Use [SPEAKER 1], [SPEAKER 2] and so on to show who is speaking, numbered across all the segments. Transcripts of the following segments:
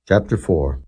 [SPEAKER 1] Chapter 4.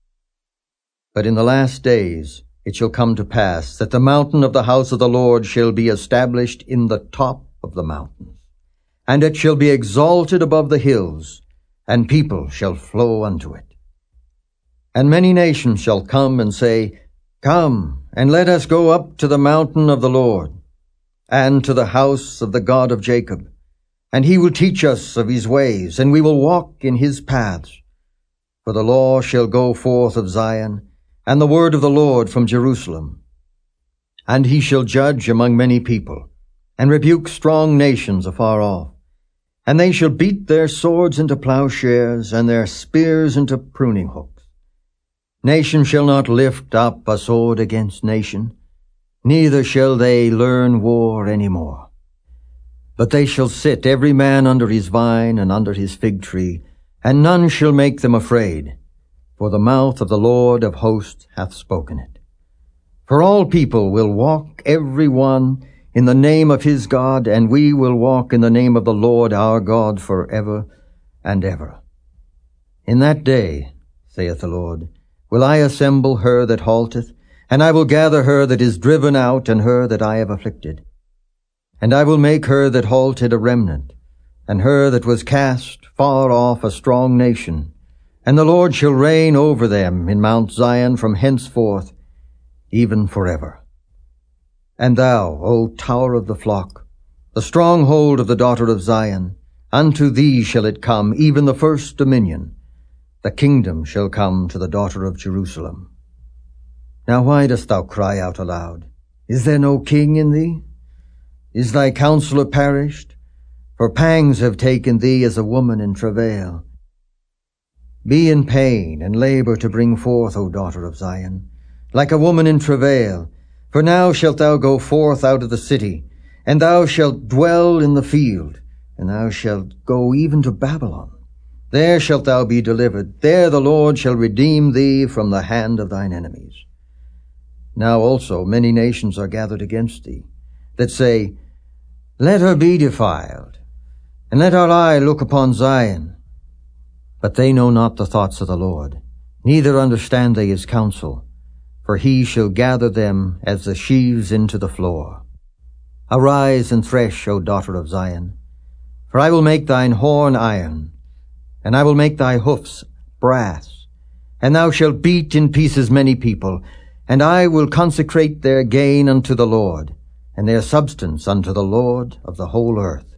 [SPEAKER 1] But in the last days it shall come to pass that the mountain of the house of the Lord shall be established in the top of the mountains, and it shall be exalted above the hills, and people shall flow unto it. And many nations shall come and say, Come, and let us go up to the mountain of the Lord, and to the house of the God of Jacob. And he will teach us of his ways, and we will walk in his paths. For the law shall go forth of Zion, and the word of the Lord from Jerusalem. And he shall judge among many people, and rebuke strong nations afar off. And they shall beat their swords into plowshares, and their spears into pruning hooks. Nation shall not lift up a sword against nation, neither shall they learn war any more. But they shall sit every man under his vine and under his fig tree, and none shall make them afraid, for the mouth of the Lord of hosts hath spoken it. For all people will walk every one in the name of his God, and we will walk in the name of the Lord our God forever and ever. In that day, saith the Lord, will I assemble her that halteth, and I will gather her that is driven out, and her that I have afflicted. And I will make her that halted a remnant, and her that was cast far off a strong nation, and the Lord shall reign over them in Mount Zion from henceforth, even forever. And thou, O tower of the flock, the stronghold of the daughter of Zion, unto thee shall it come, even the first dominion. The kingdom shall come to the daughter of Jerusalem. Now why dost thou cry out aloud? Is there no king in thee? Is thy counselor perished? For pangs have taken thee as a woman in travail. Be in pain and labor to bring forth, O daughter of Zion, like a woman in travail. For now shalt thou go forth out of the city, and thou shalt dwell in the field, and thou shalt go even to Babylon. There shalt thou be delivered. There the Lord shall redeem thee from the hand of thine enemies. Now also many nations are gathered against thee, that say, Let her be defiled, and let our eye look upon Zion. But they know not the thoughts of the Lord, neither understand they his counsel, for he shall gather them as the sheaves into the floor. Arise and thresh, O daughter of Zion, for I will make thine horn iron, and I will make thy hoofs brass, and thou shalt beat in pieces many people, and I will consecrate their gain unto the Lord, and their substance unto the Lord of the whole earth.